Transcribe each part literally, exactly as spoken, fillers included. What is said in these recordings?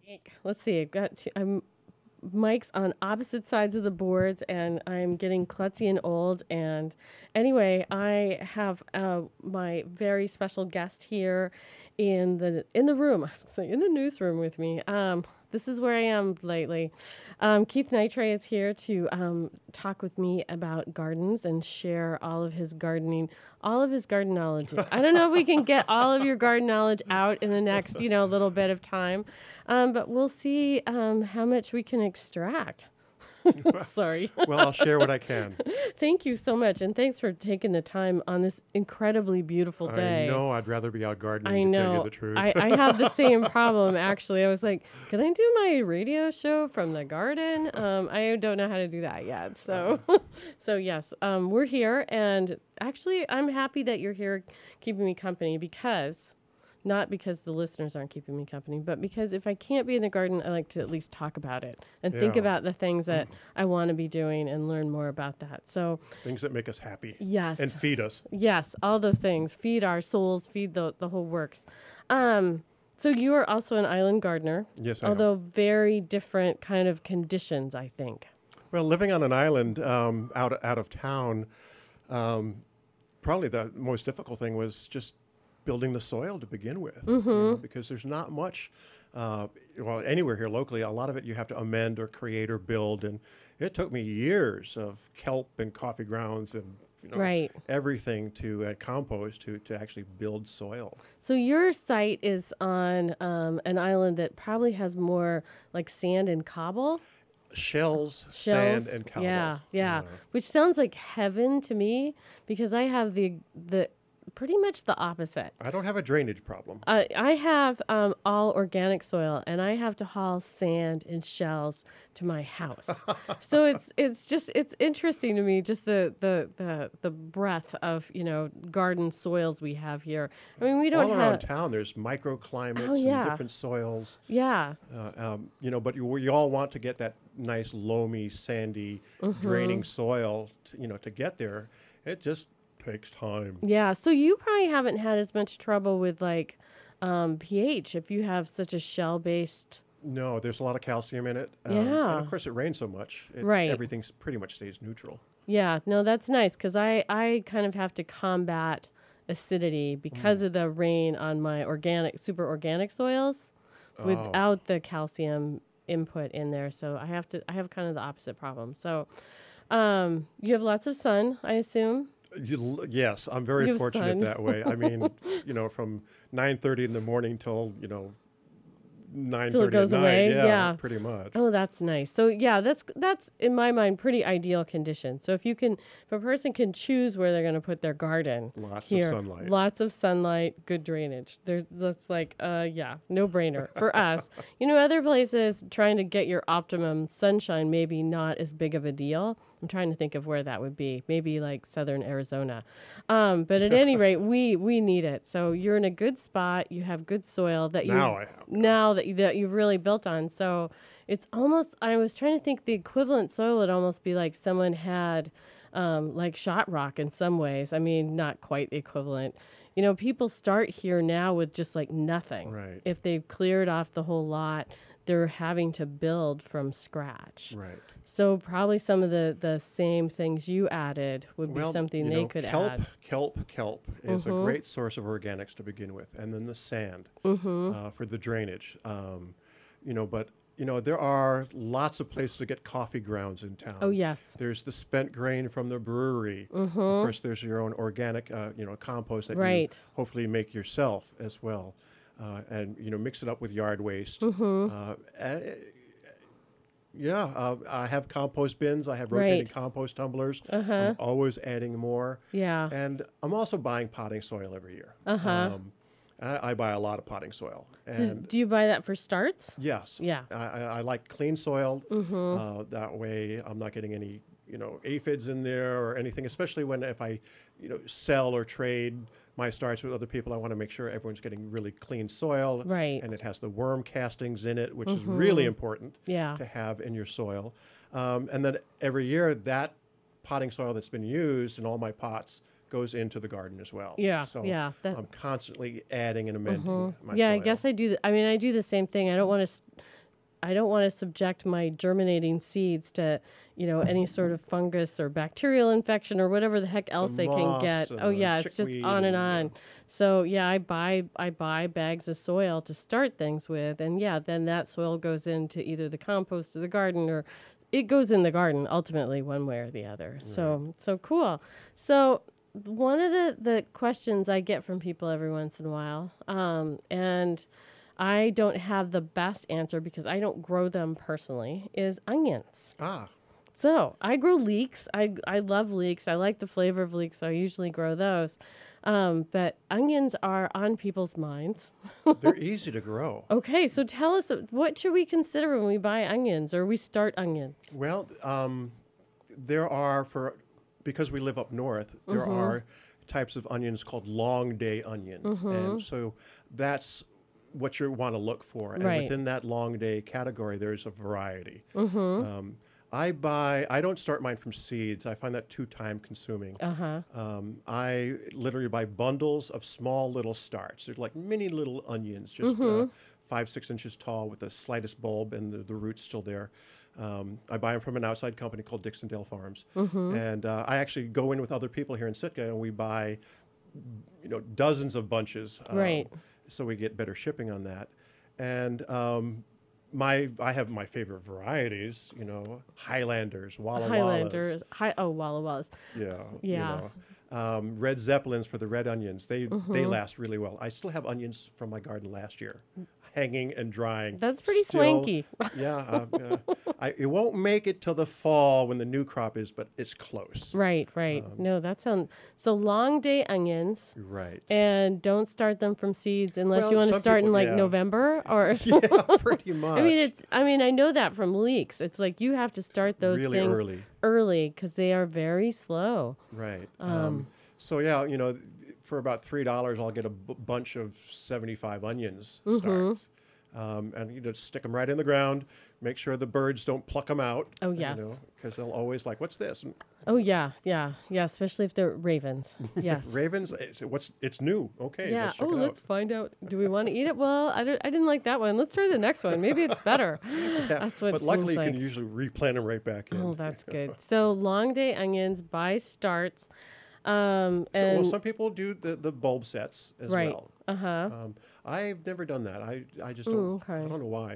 Mike. Let's see. I've got two, I'm Mike's on opposite sides of the boards, and I'm getting klutzy and old. And anyway, I have uh, my very special guest here in the in the room. I was gonna say, in the newsroom with me. Um, this is where I am lately. Um, Keith Nitre is here to um, talk with me about gardens and share all of his gardening, all of his garden knowledge. I don't know if we can get all of your garden knowledge out in the next, you know, little bit of time, um, but we'll see um, how much we can extract. Sorry. Well, I'll share what I can. Thank you so much, and thanks for taking the time on this incredibly beautiful day. I know. I'd rather be out gardening, I to know. tell you the truth. I, I have the same problem, actually. I was like, can I do my radio show from the garden? Um, I don't know how to do that yet. So, so yes, um, we're here. And actually, I'm happy that you're here keeping me company because... Not because the listeners aren't keeping me company, but because if I can't be in the garden, I like to at least talk about it and think Yeah. about the things that I want to be doing and learn more about that. So, Things that make us happy yes. and feed us. Yes, all those things. Feed our souls, feed the, the whole works. Um, so you are also an island gardener, Yes, I although am. very different kind of conditions, I think. Well, living on an island um, out out of town, um, probably the most difficult thing was just building the soil to begin with, Mm-hmm. you know, because there's not much, uh, well, anywhere here locally. A lot of it you have to amend or create or build, and it took me years of kelp and coffee grounds and you know Right. everything to uh, compost to to actually build soil. So your site is on um, an island that probably has more like sand and cobble. Shells, Shells. sand, and cobble. Yeah, yeah. Uh, Which sounds like heaven to me because I have the the pretty much the opposite. I don't have a drainage problem. Uh, I have um, all organic soil, and I have to haul sand and shells to my house. So it's it's just it's interesting to me, just the the the the breadth of you know garden soils we have here. I mean, we don't All around have town, there's microclimates Oh, yeah. and different soils. yeah. Uh, um, you know, but you, you all want to get that nice, loamy, sandy, Mm-hmm. draining soil. To, you know, to get there, it just takes time. Yeah, so you probably haven't had as much trouble with like um, pH if you have such a shell-based. No, there's a lot of calcium in it. Um, Yeah. And of course, it rains so much, it, Right. everything pretty much stays neutral. Yeah, no, that's nice because I I kind of have to combat acidity because Mm. of the rain on my organic, super organic soils, Oh. without the calcium input in there. So I have to I have kind of the opposite problem. So, um, you have lots of sun, I assume. You, l- yes, I'm You very have fortunate sun. that way. I mean, you know, from nine thirty in the morning till you know nine thirty goes at night. away, Yeah, yeah. pretty much. Oh, that's nice. So yeah, that's that's in my mind pretty ideal condition. So if you can, if a person can choose where they're going to put their garden, Lots here, of sunlight. lots of sunlight, good drainage. There, that's like, uh, yeah, no brainer for us. You know, other places trying to get your optimum sunshine maybe not as big of a deal. I'm trying to think of where that would be. Maybe like southern Arizona. Um, but at any rate, we we need it. So you're in a good spot. You have good soil that you Now I have. now that you, that you've really built on. So it's almost. I was trying to think the equivalent soil would almost be like someone had um, like shot rock in some ways. I mean, not quite the equivalent. You know, people start here now with just like nothing. Right. If they've cleared off the whole lot, they're having to build from scratch. Right. So probably some of the, the same things you added would be Well, something you they know, could kelp, add. Kelp, kelp is Mhm. a great source of organics to begin with, and then the sand Mm-hmm. uh, for the drainage. Um, you know, but you know there are lots of places to get coffee grounds in town. Oh, yes. There's the spent grain from the brewery. Mm-hmm. Of course, there's your own organic, uh, you know, compost that Right. you hopefully make yourself as well, uh, and you know mix it up with yard waste. Mm-hmm. Uh, a- yeah, uh, I have compost bins. I have rotating Right. compost tumblers. Uh-huh. I'm always adding more. Yeah. And I'm also buying potting soil every year. Uh-huh. Um, I, I buy a lot of potting soil. So And do you buy that for starts? yes, Yeah. I, I, I like clean soil. Mm-hmm. Uh, that way I'm not getting any, you know, aphids in there or anything, especially when if I, you know, sell or trade my starts with other people, I want to make sure everyone's getting really clean soil. Right. And it has the worm castings in it, which is really important Yeah. to have in your soil. Um, and then every year that potting soil that's been used in all my pots goes into the garden as well. Yeah, So yeah, that- I'm constantly adding and amending my Yeah, I soil. guess I do. th- I mean, I do the same thing. I don't want to I don't want to subject my germinating seeds to, you know, any sort of fungus or bacterial infection or whatever the heck else they can moss get. and Oh the yeah, it's just chickweed on and and, on. yeah. So yeah, I buy I buy bags of soil to start things with, and yeah, then that soil goes into either the compost or the garden, or it goes in the garden ultimately, one way or the other. So so cool. So one of the the questions I get from people every once in a while, um, and I don't have the best answer because I don't grow them personally, is onions. Ah, So I grow leeks. I, I love leeks. I like the flavor of leeks, so I usually grow those. Um, but onions are on people's minds. they're easy to grow. Okay, so tell us, uh, what should we consider when we buy onions or we start onions? Well, um, there are, for because we live up north, there Mm-hmm. are types of onions called long day onions, Mm-hmm. and so that's what you want to look for. And Right. within that long day category, there's a variety. Mm-hmm. Um, I buy. I don't start mine from seeds. I find that too time consuming. Uh-huh. Um, I literally buy bundles of small little starts. They're like mini little onions, just uh, five, six inches tall with the slightest bulb and the, the roots still there. Um, I buy them from an outside company called Dixondale Farms. And uh, I actually go in with other people here in Sitka and we buy, you know, dozens of bunches. um, Right. So we get better shipping on that. And um, my I have my favorite varieties, you know, Highlanders, Walla Wallas. Highlanders. Hi- oh, Walla Wallas. Yeah. Yeah. You know, um, red Zeppelins for the red onions. They they last really well. I still have onions from my garden last year, hanging and drying. That's pretty Still- swanky. Yeah. Uh, yeah. I, it won't make it till the fall when the new crop is, but it's close. Right, right. no, that sounds so long day onions. Right. And don't start them from seeds unless Well, you want to some start in people- like yeah. November or yeah, pretty much. I mean it's I mean I know that from leeks. It's like you have to start those really things early. early cuz they are very slow. Right. Um, so yeah, you know, for about three dollars, I'll get a b- bunch of seventy-five onions Mm-hmm. starts, um, and you just stick them right in the ground. Make sure the birds don't pluck them out. Oh, yes. because they'll always like, what's this? And Oh yeah, yeah. Yeah, especially if they're ravens. Yes. ravens. It's, what's it's new? Okay, yeah. let's check Oh, it let's find out. Do we want to eat it? Well, I, don't, I didn't like that one. Let's try the next one. Maybe it's better. out. Yeah, That's what but it luckily, seems you like. can usually replant them right back in. Oh, that's good. So long day onions by starts. Um, So, and well, some people do the, the bulb sets as right. well. Uh huh. Um, I've never done that. I I just Ooh, don't. okay. I don't know why.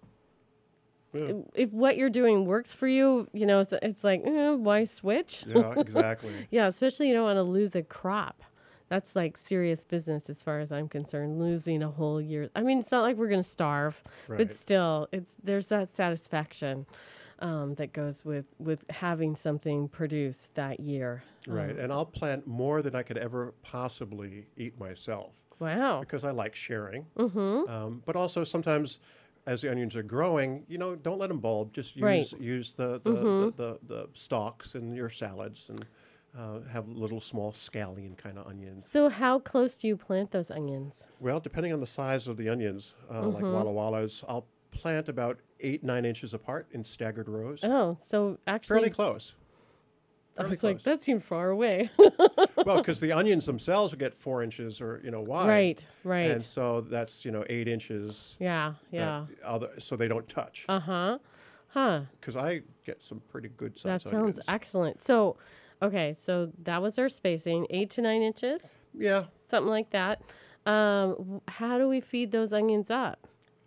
Yeah, If what you're doing works for you, you know, it's, it's like, eh, why switch? yeah, exactly. Yeah, especially you don't want to lose a crop. That's like serious business as far as I'm concerned. Losing a whole year. I mean, it's not like we're gonna starve, but Right. still, it's there's that satisfaction um, that goes with with having something produced that year. Right, and I'll plant more than I could ever possibly eat myself Wow. because I like sharing. Mm-hmm. Um, but also sometimes, as the onions are growing, you know, don't let them bulb. Just use Right. use the the, the, the the stalks in your salads and uh, have little small scallion kind of onions. So how close do you plant those onions? Well, depending on the size of the onions, uh, like Mm-hmm. Walla Wallas, I'll plant about eight nine inches apart in staggered rows. Oh, so actually, Fairly close. I Fairly was like, close. that seemed far away. Well, because the onions themselves will get four inches or you know wide. Right, right. And so that's you know eight inches. yeah, that yeah. Other, so they don't touch. Uh huh. Huh. Because I get some pretty good That size sounds onions. excellent. So, okay, so that was our spacing, eight to nine inches, Yeah. something like that. Um, w- how do we feed those onions up?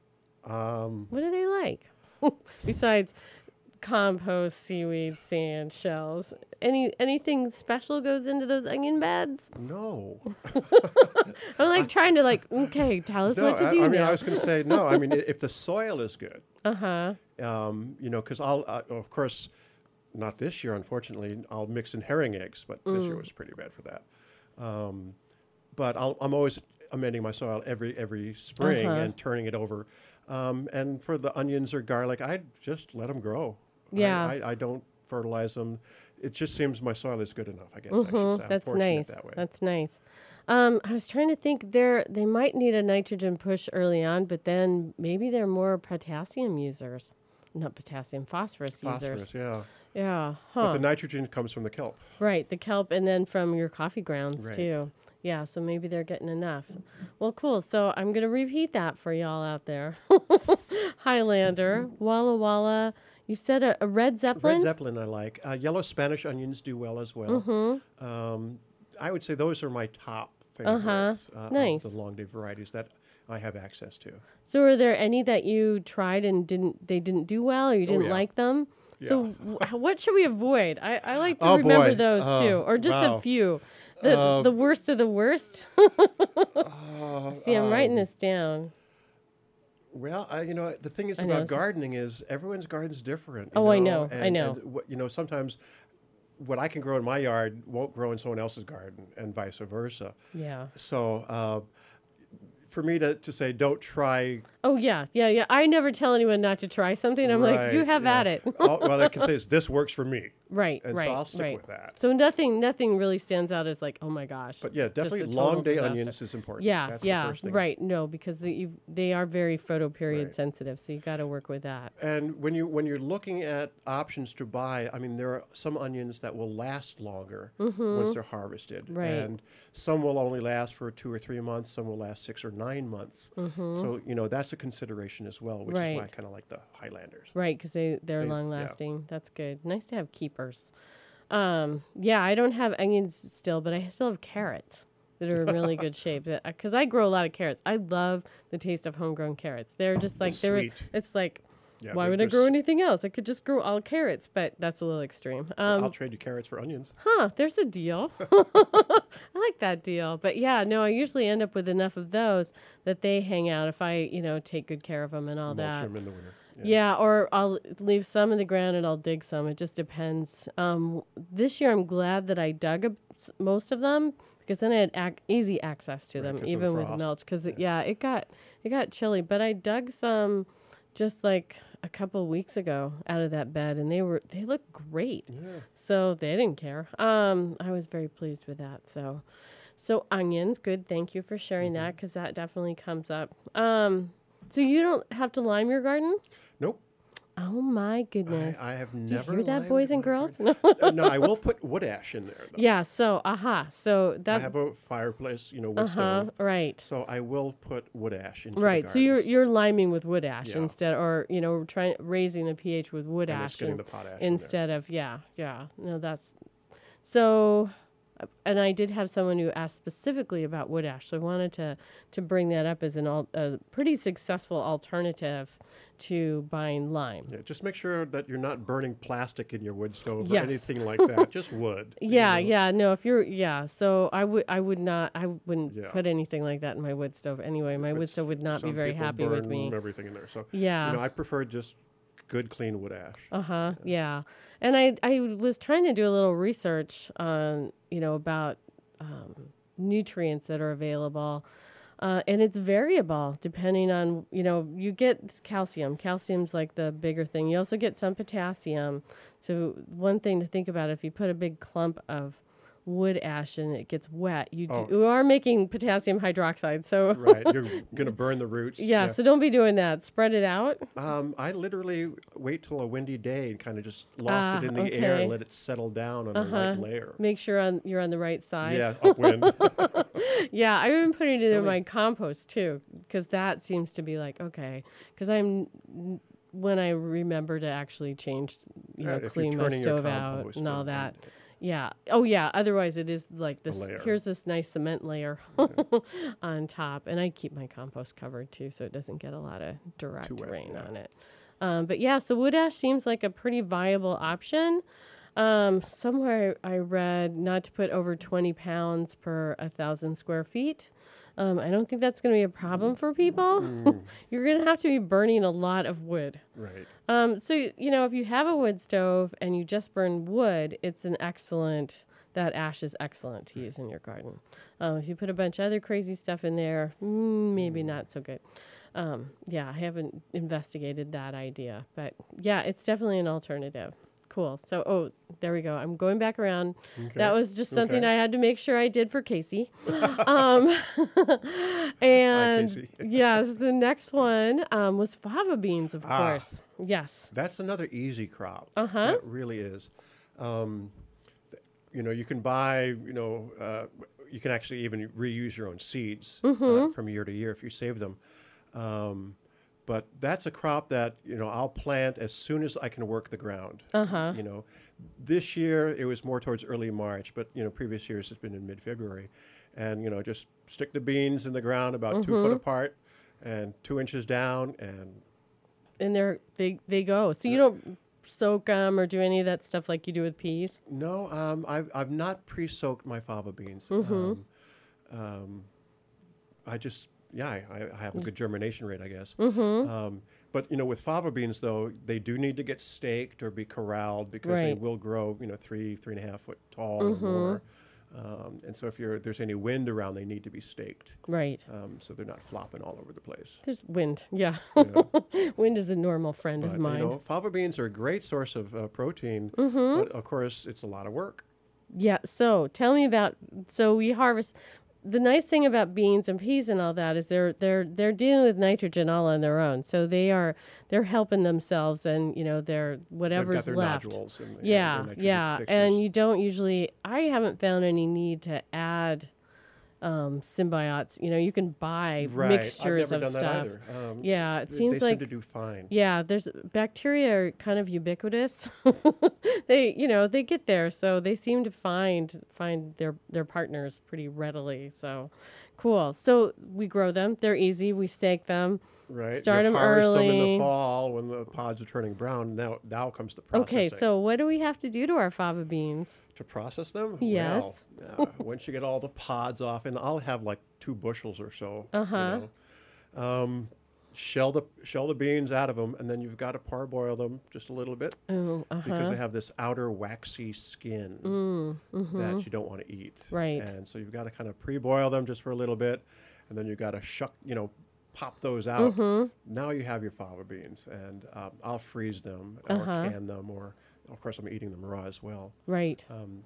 Um, What do they like? Besides compost, seaweed, sand, shells. Any anything special goes into those onion beds? no. I'm like trying to like, okay, tell us no. what to I, do I mean, now. I was going to say no. I mean, i- if the soil is good, Uh huh. um, you know, because I'll, uh, of course, not this year, unfortunately. I'll mix in herring eggs, but this Mm. year was pretty bad for that. Um, but I'll, I'm always amending my soil every every spring Uh-huh. and turning it over. Um, and for the onions or garlic, I just let them grow. I- Yeah. I, I don't fertilize them. It just seems my soil is good enough. I guess I should Mhm, say. I'm that's fortunate nice. that way. That's nice. Um, I was trying to think. They're they might need a nitrogen push early on, but then maybe they're more potassium users, not potassium, phosphorus, users. Phosphorus, yeah. Yeah. But Huh. the nitrogen comes from the kelp. Right. The kelp, and then from your coffee grounds Right. too. Yeah, so maybe they're getting enough. Well, cool. So I'm going to repeat that for y'all out there. Highlander, Walla Walla. You said a, a red Zeppelin? Red Zeppelin I like. Uh, yellow Spanish onions do well as well. Mm-hmm. Um, I would say those are my top Uh-huh. favorites uh, Nice. of the long day varieties that I have access to. So are there any that you tried and didn't they didn't do well or you didn't yeah. like them? So Yeah. w- what should we avoid? I, I like to Oh, remember boy. those Oh, too, or just wow. a few. The Uh, the worst of the worst. Uh, See, I'm writing um, this down. Well, I, you know, the thing is I know, about so- gardening is everyone's garden's different. you Oh, I know, I and- know. and what- you know, sometimes what I can grow in my yard won't grow in someone else's garden, and vice versa. Yeah. So, uh, for me to, to say don't try, Oh yeah, yeah, yeah. I never tell anyone not to try something. I'm like, you right, have yeah. at it. all, well, I can say is this works for me, Right, and right, so I'll stick right. with that. So nothing, nothing really stands out as like, oh my gosh. But yeah, just definitely a total long day disaster. onions is important. Yeah, That's yeah, the first thing. right. No, because they you, they are very photo period Right. sensitive, so you got to work with that. And when you when you're looking at options to buy, I mean, there are some onions that will last longer once they're harvested, Mm-hmm. Right. and some will only last for two or three months. Some will last six or nine months. So you know that's a consideration as well, which is why I Mm-hmm. Right. kind of like the Highlanders. Right, because they they're They- yeah. long lasting. That's good. Nice to have keepers. Um, yeah, I don't have onions still, but I still have carrots that are in really good shape. Because I grow a lot of carrots. I love the taste of homegrown carrots. They're just like they're. Sweet. It's like, Yeah, why they're- would I they're grow s- anything else? I could just grow all carrots, but that's a little extreme. Um, I'll trade you carrots for onions. Huh, there's a deal. I like that deal. But yeah, no, I usually end up with enough of those that they hang out if I, you know, take good care of them and all Mulch that. them in the winter. Yeah, or I'll leave some in the ground and I'll dig some. It just depends. Um, this year, I'm glad that I dug a, s- most of them because then I had ac- easy access to Right, them, 'cause of the even with frost. mulch. Because yeah. it got it got chilly. But I dug some just like a couple weeks ago out of that bed, and they were they looked great. Yeah. So they didn't care. Um, I was very pleased with that. So, so onions, good. Thank you for sharing Mm-hmm. that because that definitely comes up. Um, so you don't have to lime your garden? Nope. Oh my I, goodness! I have Do you never. hear that, limed boys and my girls? garden. No. Uh, no, I will put wood ash in there. Though. Yeah. So, aha. So I that. have a fireplace, you know, wood Uh huh. stove. Right. So I will put wood ash into Right. the So you're gardens, you're liming with wood ash Yeah. instead, or you know, trying raising the pH with wood and ash it's getting in- the potash in there. instead of yeah, yeah. No, that's so. uh, And I did have someone who asked specifically about wood ash, so I wanted to to bring that up as an al- a pretty successful alternative to buying lime. Yeah, just make sure that you're not burning plastic in your wood stove Yes. or anything like that. Just wood. you Yeah, know. yeah, no. If you're, yeah. So I would, I would not, I wouldn't Yeah. put anything like that in my wood stove anyway. My wood It's- stove would not be some very people happy with burn me. Everything in there. So Yeah. you know, I prefer just good, clean wood ash. Uh huh. Yeah. And I, I was trying to do a little research on, you know, about um, nutrients that are available. Uh, and it's variable depending on, you know, you get calcium. Calcium's like the bigger thing. You also get some potassium. So one thing to think about, if you put a big clump of wood ash and it gets wet, you, do, Oh. you are making potassium hydroxide. So Right, you're gonna burn the roots. yeah, so don't be doing that. Spread it out. Um, I literally wait till a windy day and kind of just loft Ah, it in the air okay. and let it settle down on a Uh-huh. light layer. Make sure on, you're on the right side. Yeah, upwind. Yeah, I've been putting it in Really? my compost too, because that seems to be like okay. Because I'm when I remember to actually change, you know, Right, if you're clean my turning your stove out compost and all and- that. and- Yeah. Oh yeah. Otherwise, it is like this. layer. Here's this nice cement layer on top, and I keep my compost covered too, so it doesn't get a lot of direct Too wet, rain yeah. on it. Um, but yeah, so wood ash seems like a pretty viable option. Um, somewhere I read not to put over twenty pounds per a thousand square feet. Um, I don't think that's going to be a problem for people. You're going to have to be burning a lot of wood. Right. Um, so, y- you know, if you have a wood stove and you just burn wood, it's an excellent, that ash is excellent to use in your garden. Um, if you put a bunch of other crazy stuff in there, mm, maybe not so good. Um, yeah, I haven't investigated that idea, but yeah, it's definitely an alternative. Cool. So, oh, there we go. I'm going back around. That Okay. was just something Okay. I had to make sure I did for Casey. um, and Casey. yes, the next one um, was fava beans, of Ah. course. Yes. That's another easy crop. Uh-huh. That really is. Um, th- you know, you can buy, you know, uh, you can actually even reuse your own seeds Mm-hmm. uh, from year to year if you save them. Um, but that's a crop that, you know, I'll plant as soon as I can work the ground. Uh-huh. You know, this year it was more towards early March, but, you know, previous years it's been in mid-February. And, you know, just stick the beans in the ground about two foot apart and two inches down, and And they're they they go. So you don't soak them or do any of that stuff like you do with peas. no, um, I've, I've not pre-soaked my fava beans. Mm-hmm. Um, um, I just, yeah, I, I have a good germination rate, I guess. Mm-hmm. Um, but, you know, with fava beans, though, they do need to get staked or be corralled because they Right. will grow, you know, three, three and a half foot tall Mm-hmm. or more. Um, and so if you're, there's any wind around, they need to be staked, Right. um, so they're not flopping all over the place. There's wind. Yeah. Yeah. Wind is a normal friend But, of mine. you know, fava beans are a great source of uh, protein, Mm-hmm. but of course, it's a lot of work. Yeah. So tell me about. So we harvest. The nice thing about beans and peas and all that is they're they're they're dealing with nitrogen all on their own. So they are they're helping themselves, and you know they're They've whatever's got their left. nodules and, and Yeah, their nitrogen yeah, fixers. and you don't usually. I haven't found any need to add um, symbiotes. You know, you can buy right. mixtures I've never of done stuff. that either. Um, Yeah, it they- seems they like seem to do fine. yeah, there's bacteria are kind of ubiquitous. They, you know, they get there, so they seem to find find their their partners pretty readily. So, cool. So we grow them. They're easy. We stake them. Right. Start you 'em harvest them in early. the fall when the pods are turning brown. Now, now comes the processing. Okay, so what do we have to do to our fava beans? To process them? Yes. Well, uh, once you get all the pods off, and I'll have like two bushels or so. Uh-huh. You know, um, shell the shell the beans out of them, and then you've got to parboil them just a little bit Oh, uh because huh. they have this outer waxy skin Mm, mm-hmm. that you don't want to eat. Right. And so you've got to kind of pre-boil them just for a little bit, and then you've got to shuck, you know, pop those out. Mm-hmm. Now you have your fava beans, and um, I'll freeze them or Uh-huh. can them, or of course I'm eating them raw as well. Right. Um,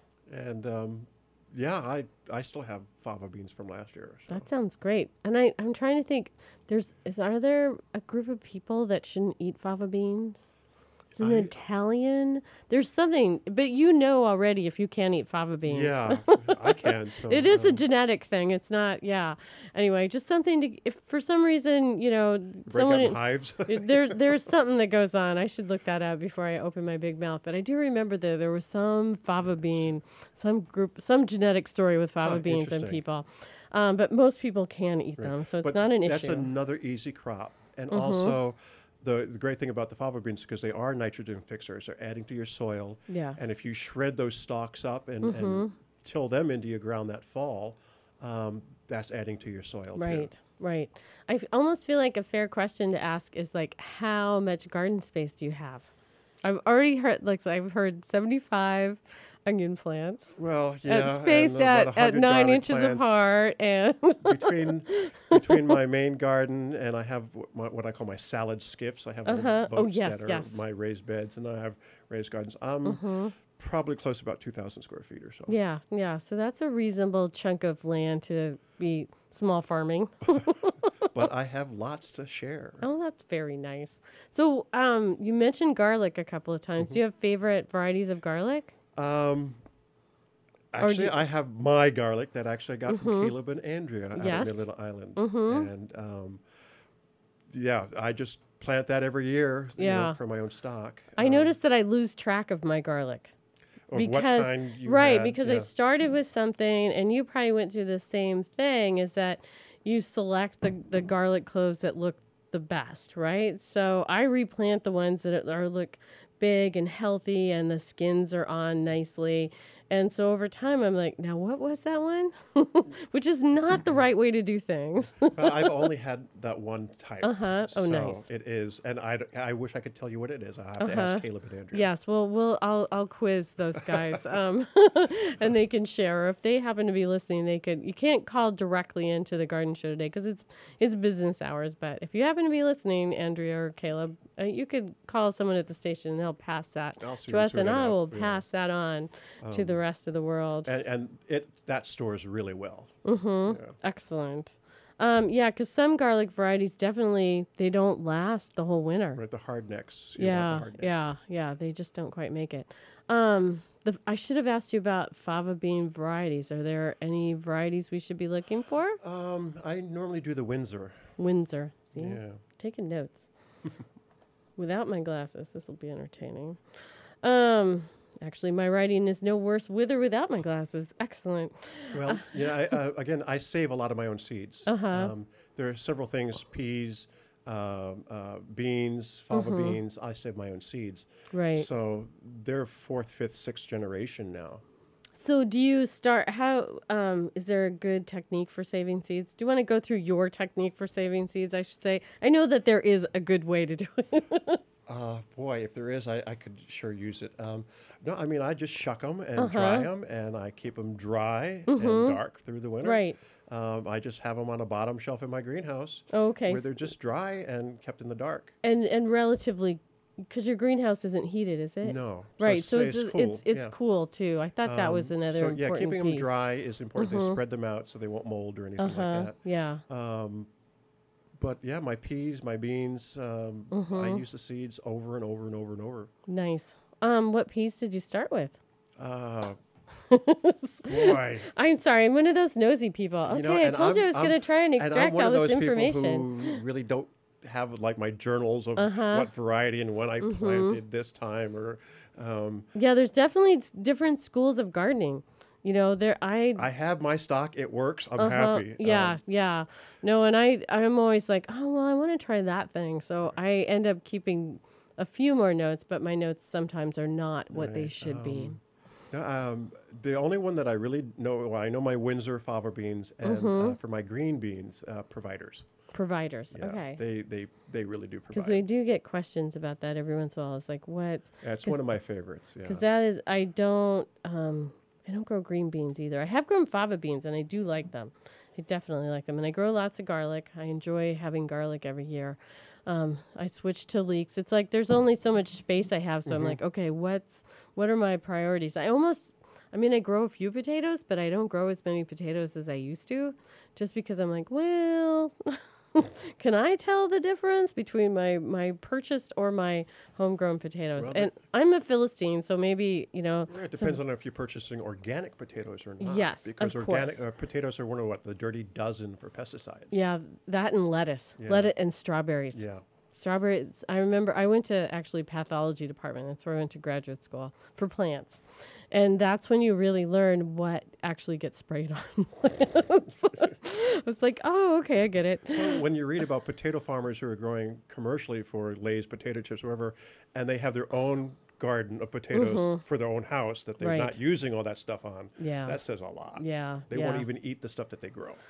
and um, yeah, I I still have fava beans from last year. So. That sounds great. And I, I'm trying to think. There's is are there a group of people that shouldn't eat fava beans? Is it an I- Italian? There's something, but you know already if you can't eat fava beans. Yeah, I can. So It is a um, genetic thing. It's not. Yeah. Anyway, just something to. If for some reason you know break someone. up in- hives. there, there's something that goes on. I should look that up before I open my big mouth. But I do remember that there was some fava bean, some group, some genetic story with fava Huh, beans and interesting. people. Um, but most people can eat them, so it's But not an that's issue. another easy crop, and Mhm. also. The, the great thing about the fava beans is because they are nitrogen fixers. They're adding to your soil. Yeah. And if you shred those stalks up and, Mhm. and till them into your ground that fall, um, that's adding to your soil Right, too. right. I f- almost feel like a fair question to ask is like, how much garden space do you have? I've already heard, like, I've heard seventy-five onion plants. Well, yeah, uh, and spaced about at, a at hundred nine garlic inches plants apart, and between between my main garden and I have what, my, what I call my salad skiffs. I have little Uh-huh. Oh, boats yes, that are yes. my raised beds, and I have raised gardens. I'm Mhm. probably close to about two thousand square feet or so. yeah, yeah. So that's a reasonable chunk of land to be small farming. But I have lots to share. Oh, that's very nice. So, um, you mentioned garlic a couple of times. Mm-hmm. Do you have favorite varieties of garlic? Um, Or do actually, you- I have my garlic that actually I got Mhm. from Caleb and Andrea out Yes. of Little Island. Mhm. And um, yeah, I just plant that every year you know, Yeah. for my own stock. I Um, noticed that I lose track of my garlic. of because what kind you right had, because I yeah. started with something, and you probably went through the same thing. Is that you select the the garlic cloves that look the best, right? So I replant the ones that are look big and healthy, and the skins are on nicely. And so over time, I'm like, now what was that one? Which is not the right way to do things. Well, I've only had that one type. Uh-huh. Oh, so nice. It is, and I, d- I wish I could tell you what it is. I have to Uh-huh. ask Caleb and Andrea. Yes, well, we'll I'll I'll quiz those guys, um, and they can share. Or if they happen to be listening, they could. You can't call directly into the garden show today because it's it's business hours. But if you happen to be listening, Andrea or Caleb, uh, you could call someone at the station, and they'll pass that I'll see to who- us, soon and I enough, will yeah. pass that on to the rest of the world. And, and it that stores really well. Mm-hmm. Yeah. Excellent. Um, yeah, because some garlic varieties definitely they don't last the whole winter. Right, the hard necks. you want the Yeah, hard necks. yeah, yeah. They just don't quite make it. Um, the I should have asked you about fava bean varieties. Are there any varieties we should be looking for? Um, I normally do the Windsor. Windsor. See, Yeah. taking notes. Without my glasses, this will be entertaining. Um, actually, my writing is no worse with or without my glasses. Excellent. Well, yeah. I, uh, again, I save a lot of my own seeds. Uh-huh. Um, there are several things: peas, uh, uh, beans, fava beans. I save my own seeds. Right. So they're fourth, fifth, sixth generation now. So do you start, how, um, is there a good technique for saving seeds? Do you want to go through your technique for saving seeds, I should say? I know that there is a good way to do it. Uh, boy, if there is, I, I could sure use it. Um, no, I mean, I just shuck them and Uh-huh. dry them, and I keep them dry and dark through the winter. Right. Um, I just have them on a bottom shelf in my greenhouse Okay. where s- they're just dry and kept in the dark. And, and relatively, because your greenhouse isn't heated, is it? No. Right. So it's, it's, it's a- it's, cool. it's yeah. cool too. I thought that was Um, another so, important yeah, keeping them piece. dry is important. They spread them out so they won't mold or anything Uh-huh. like Yeah. that. Um, but yeah, my peas, my beans, um, Mm-hmm. I use the seeds over and over and over and over. Nice. Um, what piece did you start with? Uh, boy. I'm sorry. I'm one of those nosy people. Okay, You know, I and told you I I'm- was going to I'm- try and And I'm extract one all of this those people information. who really don't have like my journals of Uh-huh. what variety and when I Mm-hmm. planted this time or um, Yeah, there's definitely s- different schools of gardening. You know, there I I have my stock. It works. I'm uh-huh, happy. Yeah, Um, yeah. No, and I I'm always like, "Oh, well, I want to try that thing." So I end up keeping a few more notes, but my notes sometimes are not what they Right, should be. no, um, the only one that I really know, well, I know my Windsor fava beans, and Mm-hmm. uh, for my green beans, uh, providers. Providers. Yeah, Okay. They they they really do Because provide. we do get questions about that every once in a while. It's like, what? That's 'cause- one of my favorites. Yeah. Because that is, I don't, um, I don't grow green beans either. I have grown fava beans, and I do like them. I definitely like them, and I grow lots of garlic. I enjoy having garlic every year. Um, I switched to leeks. It's like there's only so much space I have, so I'm like, okay, what's what are my priorities? I almost, I mean, I grow a few potatoes, but I don't grow as many potatoes as I used to, just because I'm like, well. Can I tell the difference between my, my purchased or my homegrown potatoes? Well, and I'm a Philistine, so maybe, you know. Yeah, it some- depends on if you're purchasing organic potatoes or not. Yes, because of organic course. uh, potatoes are one of what the dirty dozen for pesticides. Yeah, that and lettuce. Yeah. Lettuce and strawberries. Yeah. Strawberries. I remember I went to actually pathology department. That's where I went to graduate school for plants. And that's when you really learn what actually gets sprayed on plants. I was like, oh, okay, I get it. Well, when you read about potato farmers who are growing commercially for Lay's potato chips, or whatever, and they have their own garden of potatoes for their own house that they're Right. not using all that stuff on, Yeah. that says a lot. Yeah. They yeah. won't even eat the stuff that they grow.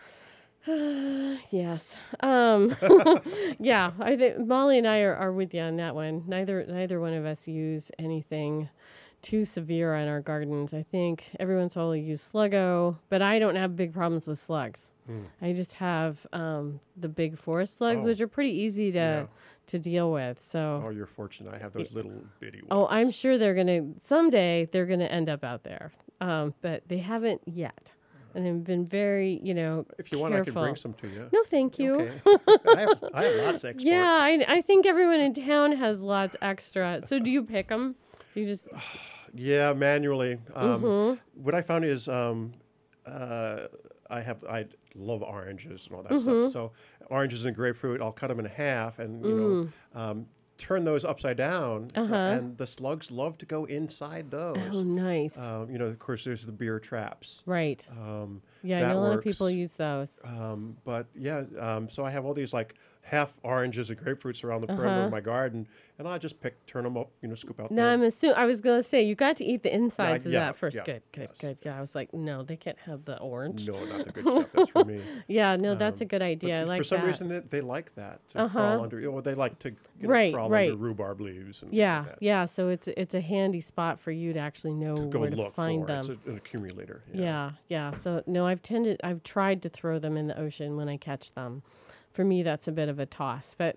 Yes. Um, yeah. I think Molly and I are, are with you on that one. Neither neither one of us use anything too severe on our gardens. I think every once in a while we use Sluggo, but I don't have big problems with slugs. I just have um, the big forest slugs, Oh. which are pretty easy to Yeah. to deal with. So. Oh, you're fortunate. I have those little bitty ones. Oh, I'm sure they're gonna someday. They're gonna end up out there, um, but they haven't yet. And I've been very, you know, If you want, I careful. can bring some to you. No, thank you. Okay. I, have, I have lots of export. Yeah, I, I think everyone in town has lots extra. So do you pick them? Do you just Yeah, manually. Um, Mm-hmm. What I found is um, uh, I have I love oranges and all that Mm-hmm. stuff. So oranges and grapefruit, I'll cut them in half and you Mm. know um, turn those upside down. So- Uh-huh. and the slugs love to go inside those. oh, nice, Um, you know, of course, there's the beer traps. right? Um, Yeah, I that know a lot of people works. use those. Um, but yeah, um, so I have all these like half oranges and grapefruits around the perimeter Uh-huh. of my garden, and I just pick, turn them up, you know, scoop out. Now the, I'm assuming I was gonna say you got to eat the insides of yeah, that first. yeah, good, good, yes. good. Yeah, I was like, no, they can't have the orange. No, not the good stuff. That's for me. Yeah, no, that's a Um, good But idea. I like for some that. reason, they, they like that to Uh-huh. crawl under. You know, they like to you know, Right, crawl right. under rhubarb leaves. And things Yeah, like that. yeah. So it's it's a handy spot for you to actually know To go where to look find for. them. It's a, an accumulator. Yeah, yeah. So no, I've tended, I've tried to throw them in the ocean when I catch them. For me, that's a bit of a toss. But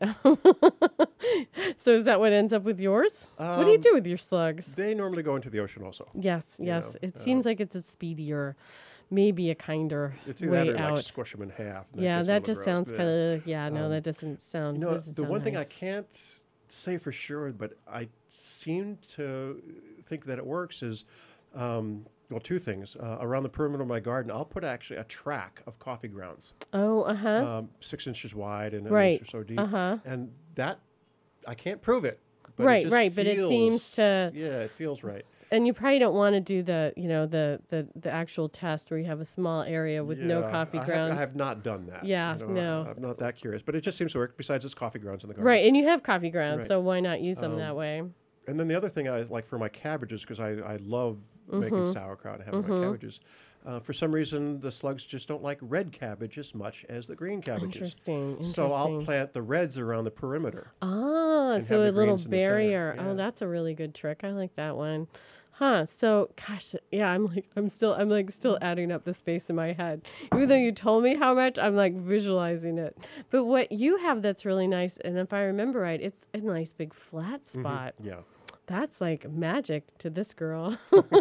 so is that what ends up with yours? what do you Um, do with your slugs? They normally go into the ocean also. Yes, you yes. know, It uh, seems like it's a speedier, maybe a kinder It's either way that or out. like squish them in half. and Yeah, gets a that little just gross, sounds but, kind of yeah. No, um, that doesn't sound. You know, doesn't the sound one thing I nice. can't say for sure, but I seem to think that it works is Um, well, two things. Uh, around the perimeter of my garden, I'll put actually a track of coffee grounds, Oh, uh huh. um, six inches wide and an Right. inch or so deep. Uh huh. And that, I can't prove it, but it Right, just right, but it seems feels- to- Yeah, it feels right. And you probably don't want to do the, you know, the, the the actual test where you have a small area with no Yeah, coffee I grounds. Have, I have not done that. Yeah, you know, no. I, I'm not that curious, but it just seems to work. Besides, it's coffee grounds in the garden. Right, and you have coffee grounds, Right. so why not use them Um, that way? And then the other thing I like for my cabbages, because I, I love making Mm-hmm. sauerkraut and having my cabbages. Uh, for some reason, the slugs just don't like red cabbage as much as the green cabbages. Interesting. Interesting. So I'll plant the reds around the perimeter. Ah, and so have a the little greens in the center. barrier. Yeah. Oh, that's a really good trick. I like that one. Huh. So, gosh, yeah, I'm like, I'm still, I'm like still adding up the space in my head. Even though you told me how much, I'm like visualizing it. But what you have that's really nice, and if I remember right, it's a nice big flat spot. Yeah. That's like magic to this girl.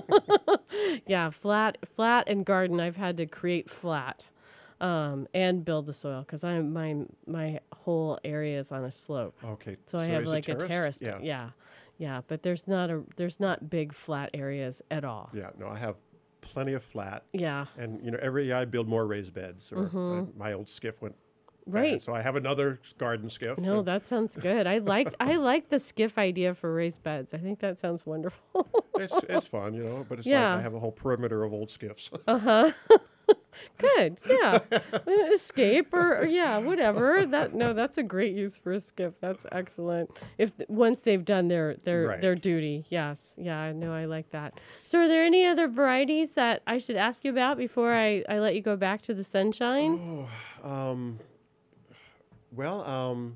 Yeah, flat, flat and garden. I've had to create flat, um, and build the soil because I'm my my whole area is on a slope. Okay. So, I have is it like a terrace. Yeah. Yeah, yeah. But there's not a there's not big flat areas at all. Yeah. No, I have plenty of flat. Yeah. And, you know, every year I build more raised beds. Or Mm-hmm. my, my old skiff went bad, Right. so I have another garden skiff. No, and that sounds good. I like I like the skiff idea for raised beds. I think that sounds wonderful. it's, it's fun, you know, but it's Yeah. like I have a whole perimeter of old skiffs. Uh huh. Good. Yeah. Escape or, or yeah, whatever. That no, that's a great use for a skiff. That's excellent. If th- once they've done their their Right. their duty. Yes. Yeah. I know. I like that. So, are there any other varieties that I should ask you about before I I let you go back to the sunshine? Oh, um, well, um,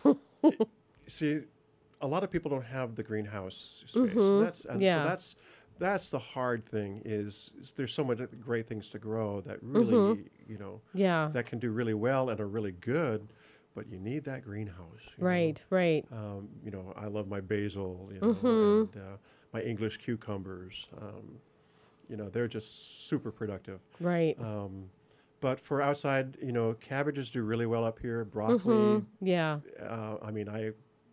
see, a lot of people don't have the greenhouse space. And that's and Yeah. so that's that's the hard thing. Is, is there's so many great things to grow that really, you know, Yeah. that can do really well and are really good, but you need that greenhouse. you know. Right. Right. Um, you know, I love my basil, you know, Mm-hmm. and uh, my English cucumbers. Um, you know, they're just super productive. Right. Um, but for outside, you know, cabbages do really well up here. Broccoli. Mhm. Yeah. Uh, I mean, I.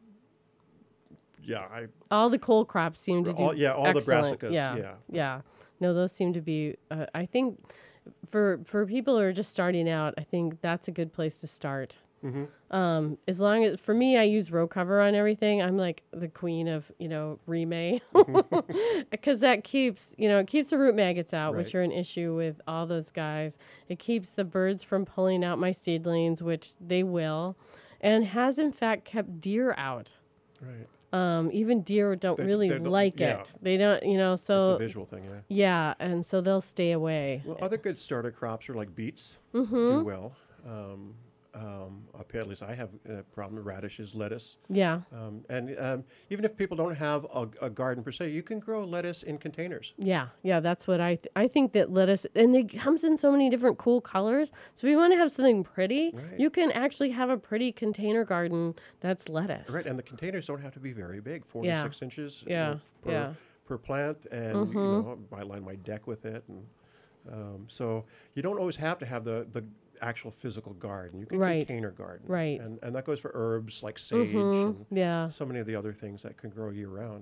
Yeah, I. All the cold crops seem to do All, yeah, all the excellent. brassicas. Yeah. Yeah. Yeah. No, those seem to be. Uh, I think for for people who are just starting out, I think that's a good place to start. Mm-hmm. Um, as long as for me, I use row cover on everything. I'm like the queen of you know remay, because that keeps you know it keeps the root maggots out, which Right. are an issue with all those guys. It keeps the birds from pulling out my seedlings, which they will, and has in fact kept deer out. Right. Um, even deer don't They- really they don't- like yeah. it. They don't, you know, It's so a visual thing, yeah. yeah, and so they'll stay away. Well, other good starter crops are like beets. Mm-hmm. Do well. Um, um, up here, at least I have a problem. Radishes, lettuce. Yeah, Um, and um, even if people don't have a, a garden per se, you can grow lettuce in containers. yeah, yeah. That's what I th- I think that lettuce, and it comes in so many different cool colors. So if you want to have something pretty, Right. you can actually have a pretty container garden that's lettuce. Right, and the containers don't have to be very big, four Yeah. to six inches you Yeah, know, per, yeah. per plant, and you know, I line my deck with it, and um, so you don't always have to have the the actual physical garden. You can Right. container garden, Right. and and that goes for herbs like sage Mhm. and Yeah. so many of the other things that can grow year round.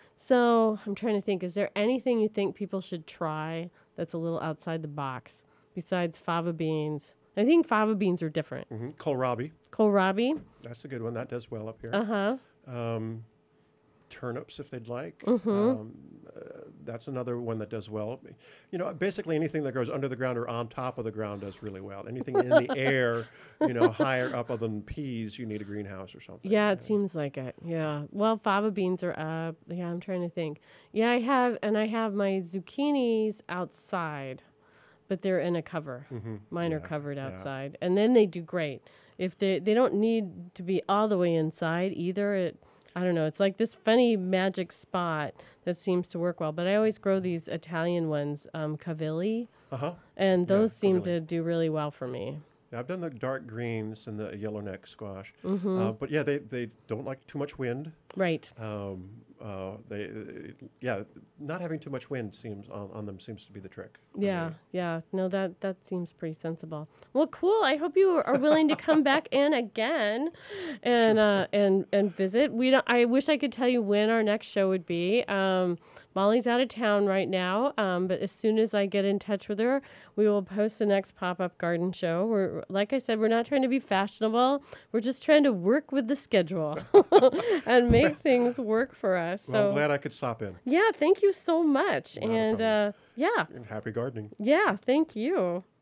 So I'm trying to think. Is there anything you think people should try that's a little outside the box besides fava beans? I think fava beans are different. Mm-hmm. Kohlrabi, Kohlrabi. that's a good one. That does well up here. Uh huh. Um, turnips, if they'd like. Mm-hmm. Um, uh, that's another one that does well. You know, basically anything that grows under the ground or on top of the ground does really well. Anything in the air, you know, higher up other than peas, you need a greenhouse or something. Yeah, it seems like it. Yeah. Well, fava beans are up. Yeah, I'm trying to think. Yeah, I have, and I have my zucchinis outside, but they're in a cover. Mm-hmm. Mine are Yeah, covered yeah. outside, and then they do great. If they they don't need to be all the way inside either. It I don't know. It's like this funny magic spot that seems to work well. But I always grow these Italian ones, um, cavilli, Uh-huh. and Yeah, those seem cavilli. to do really well for me. Yeah, I've done the dark greens and the yellowneck squash. Mm-hmm. Uh, but yeah, they, they don't like too much wind. Right. Um, uh, they, uh, yeah, not having too much wind seems on, on them seems to be the trick. for Yeah, me. yeah. No, that that seems pretty sensible. Well, cool. I hope you are willing to come back in again, and uh, and and visit. We don't. I wish I could tell you when our next show would be. Um, Molly's out of town right now, um, but as soon as I get in touch with her, we will post the next pop-up garden show. We're like I said, we're not trying to be fashionable. We're just trying to work with the schedule and make things work for us. Well, I'm So glad I could stop in. yeah, thank you so much, Not a and problem. uh, yeah, And happy gardening. yeah, thank you.